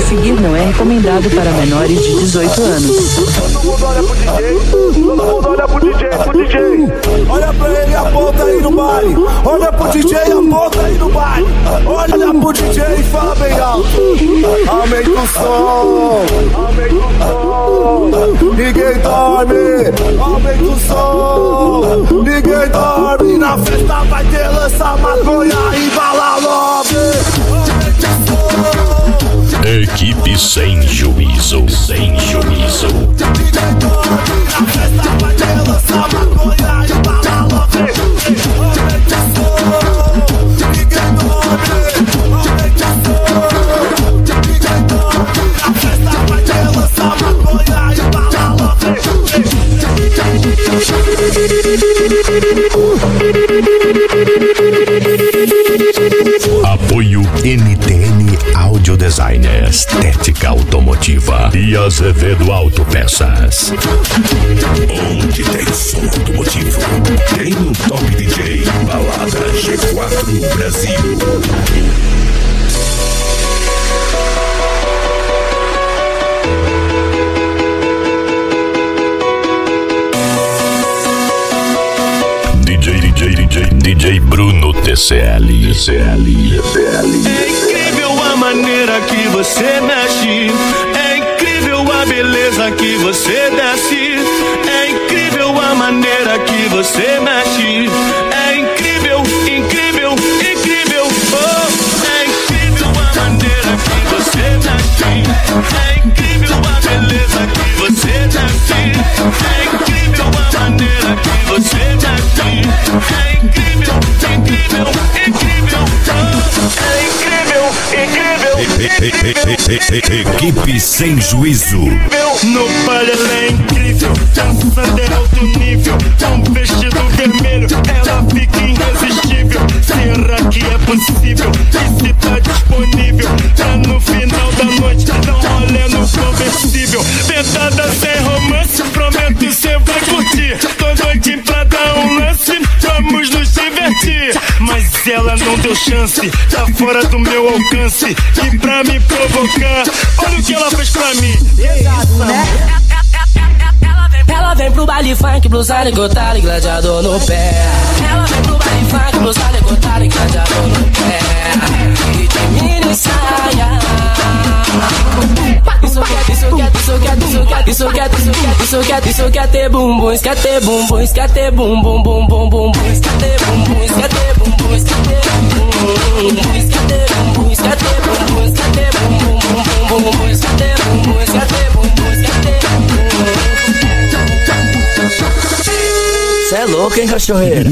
seguir não é recomendado para menores de 18 anos. Todo mundo olha pro DJ, todo mundo olha pro DJ. Olha pra ele e aponta aí no baile. Olha pro DJ e aponta aí no baile. Olha pro DJ e fala bem alto. Aumenta o som, aumenta o som. Ninguém dorme, aumenta o som. Ninguém dorme, na festa vai ter lança, maconha e bala love. Equipe sem juízo, sem juízo. Ninguém dorme, na festa vai ter lança, maconha e bala love. Aumenta o som. Ninguém dorme, aumenta o som. Ninguém dorme, na festa vai ter lança, maconha e bala love. Apoio NTN Audio Designer, Estética Automotiva e Azevedo Autopeças. Onde tem som automotivo, tem um Top DJ, Balada G4 Brasil. DJ Bruno TCL. É incrível a maneira que você mexe, é incrível a beleza que você desce, é incrível a maneira que você mexe, é incrível, incrível, incrível, oh, é incrível a maneira que você mexe, é incrível a beleza que você desce, é incrível a maneira que você mexe, é incrível, incrível, incrível, oh, é incrível, incrível. Equipe sem juízo. No baile ela é incrível, dançando é alto nível, com vestido vermelho ela fica irresistível. Será que é possível? E se tá disponível pra no final da noite dar um rolê no conversível? Tentada sem romance, prometo cê vai curtir. Tô doidinho pra dar um lance, vamos nos divertir. Mas ela não deu chance, tá fora do meu alcance. E pra me provocar, olha o que ela fez pra mim. Ela vem pro baile funk, blusa ligotada e gladiador no pé. Ela vem pro baile funk, blusa ligotada e gladiador no pé. E de mini saia. Isso quer ter bumbum, quer ter bumbum, quer ter bumbum, bum bum bum, quer ter bumbum, quer ter bumbum, quer ter bumbum, quer ter bumbum, quer ter bumbum, quer ter bumbum, bum bum bum, quer ter bumbum, quer ter bumbum, quer ter bumbum. Cê é louco, hein, cachorreira?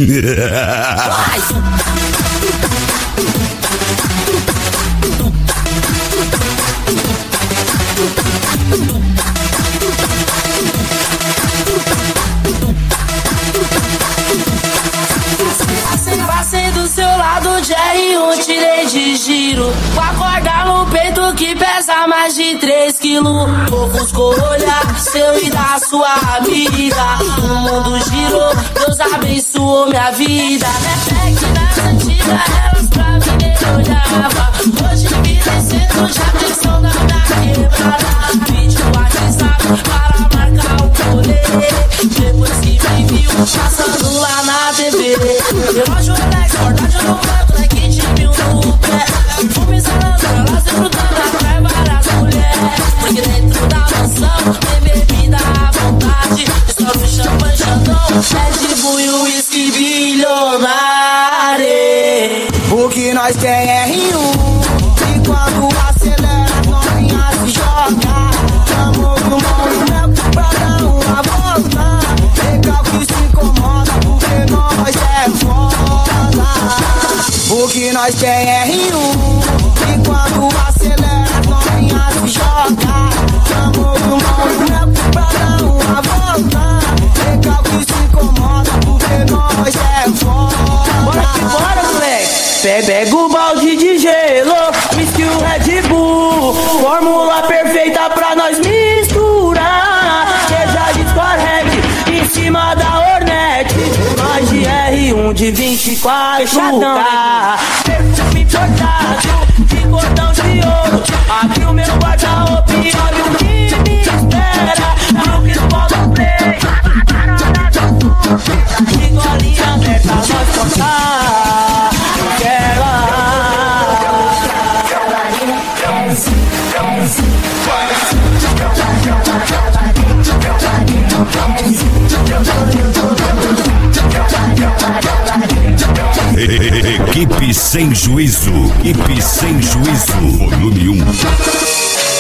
Passei do seu lado, Jerry, tirei de giro. Com a corda no peito que pesa mais de 3 quilos. Ofuscou olhar seu e da sua amiga. O mundo girou, Deus abençoou minha vida. É que nas antigas elas pra mim nem olhava. Hoje me descendo, já tem som da quebrada. Vídeo WhatsApp para marcar o rolê. Depois que me viu passando lá na TV. Relógio Alex, verdade no canto, like de mil no pé. Fume salando, elas desfrutando até várias mulheres. Porque dentro da mansão tem bebida à vontade. Estouro champanhe, chandon, Red Bull e whisky bilionário. O que nós tem é R1. E quando acelera, novinha se joga. Chamou do movimento pra dar uma volta. Legal que se incomoda, porque nós é foda. O que nós tem é R1. E quando acelera, novinha se joga. Chamou do movimento pra dar uma volta. Legal que se incomoda, porque nós é foda. Bora que bora, moleque. Pega o balde de gelo, whisky o Red Bull. Fórmula perfeita pra nós misturar. Seja disco em cima da Hornet. Nós de R1 de 24K. Perfume importado, de cordão de ouro. Aqui o meu guarda Sem Juízo. Equipe Sem Juízo. Volume 1.